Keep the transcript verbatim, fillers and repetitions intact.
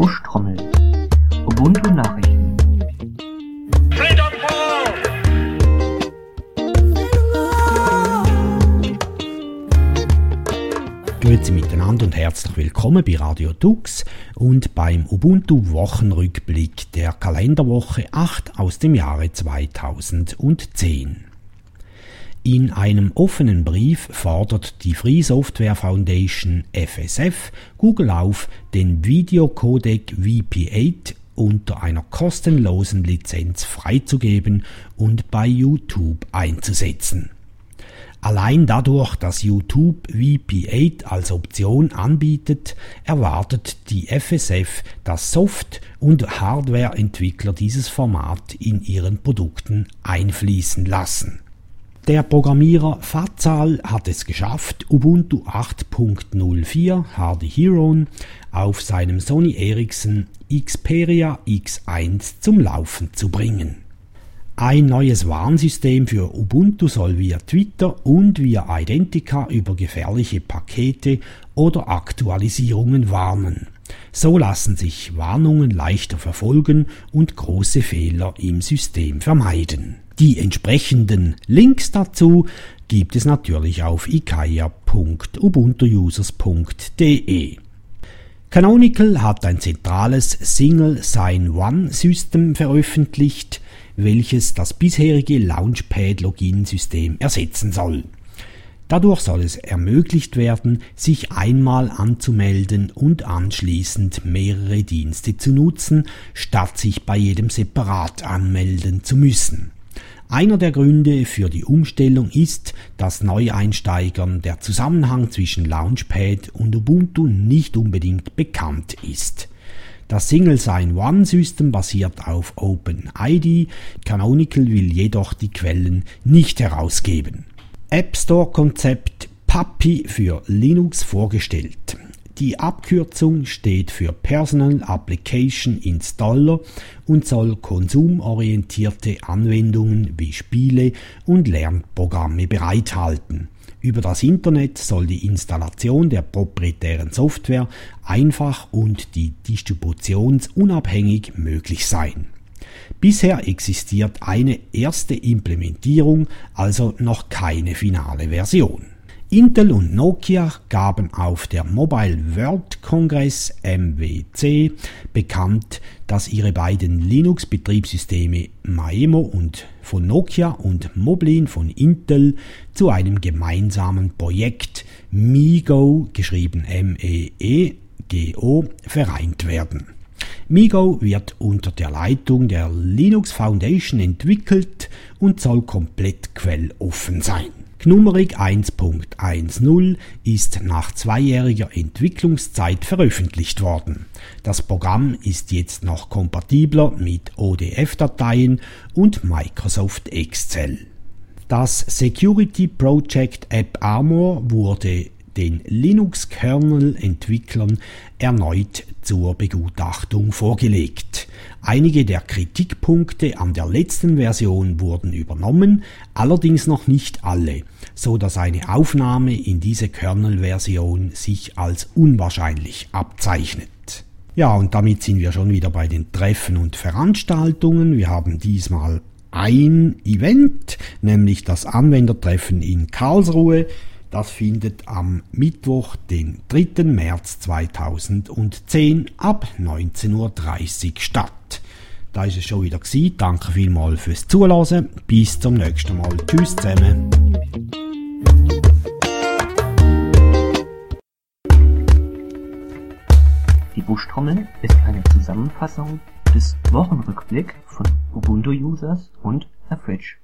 Buschtrommel. Ubuntu-Nachrichten. Grüezi miteinander und herzlich willkommen bei Radio Dux und beim Ubuntu-Wochenrückblick der Kalenderwoche acht aus dem Jahre zweitausendzehn. In einem offenen Brief fordert die Free Software Foundation F S F Google auf, den Videocodec V P acht unter einer kostenlosen Lizenz freizugeben und bei YouTube einzusetzen. Allein dadurch, dass YouTube V P acht als Option anbietet, erwartet die F S F, dass Soft- und Hardwareentwickler dieses Format in ihren Produkten einfließen lassen. Der Programmierer Fazal hat es geschafft, Ubuntu acht Punkt null vier Hardy Heron auf seinem Sony Ericsson Xperia X eins zum Laufen zu bringen. Ein neues Warnsystem für Ubuntu soll via Twitter und via Identica über gefährliche Pakete oder Aktualisierungen warnen. So lassen sich Warnungen leichter verfolgen und große Fehler im System vermeiden. Die entsprechenden Links dazu gibt es natürlich auf ikaya punkt ubuntu users punkt de. Canonical hat ein zentrales Single Sign-On-System veröffentlicht, welches das bisherige Launchpad-Login-System ersetzen soll. Dadurch soll es ermöglicht werden, sich einmal anzumelden und anschließend mehrere Dienste zu nutzen, statt sich bei jedem separat anmelden zu müssen. Einer der Gründe für die Umstellung ist, dass Neueinsteigern der Zusammenhang zwischen Launchpad und Ubuntu nicht unbedingt bekannt ist. Das Single Sign-On-System basiert auf OpenID, Canonical will jedoch die Quellen nicht herausgeben. App Store-Konzept Puppy für Linux vorgestellt. Die Abkürzung steht für Personal Application Installer und soll konsumorientierte Anwendungen wie Spiele und Lernprogramme bereithalten. Über das Internet soll die Installation der proprietären Software einfach und die distributionsunabhängig möglich sein. Bisher existiert eine erste Implementierung, also noch keine finale Version. Intel und Nokia gaben auf der Mobile World Congress M W C bekannt, dass ihre beiden Linux-Betriebssysteme Maemo und von Nokia und Moblin von Intel zu einem gemeinsamen Projekt MeeGo, geschrieben M E E G O, vereint werden. MeeGo wird unter der Leitung der Linux Foundation entwickelt und soll komplett quelloffen sein. Gnumeric eins Punkt null ist nach zweijähriger Entwicklungszeit veröffentlicht worden. Das Programm ist jetzt noch kompatibler mit O D F-Dateien und Microsoft Excel. Das Security Project AppArmor wurde den Linux-Kernel-Entwicklern erneut zur Begutachtung vorgelegt. Einige der Kritikpunkte an der letzten Version wurden übernommen, allerdings noch nicht alle, so dass eine Aufnahme in diese Kernel-Version sich als unwahrscheinlich abzeichnet. Ja, und damit sind wir schon wieder bei den Treffen und Veranstaltungen. Wir haben diesmal ein Event, nämlich das Anwendertreffen in Karlsruhe. Das findet am Mittwoch, den dritten März zweitausendzehn ab neunzehn Uhr dreißig statt. Da ist es schon wieder gewesen. Danke vielmals fürs Zuhören. Bis zum nächsten Mal. Tschüss zusammen. Die Buschtrommel ist eine Zusammenfassung des Wochenrückblicks von Ubuntu Users und The Fridge.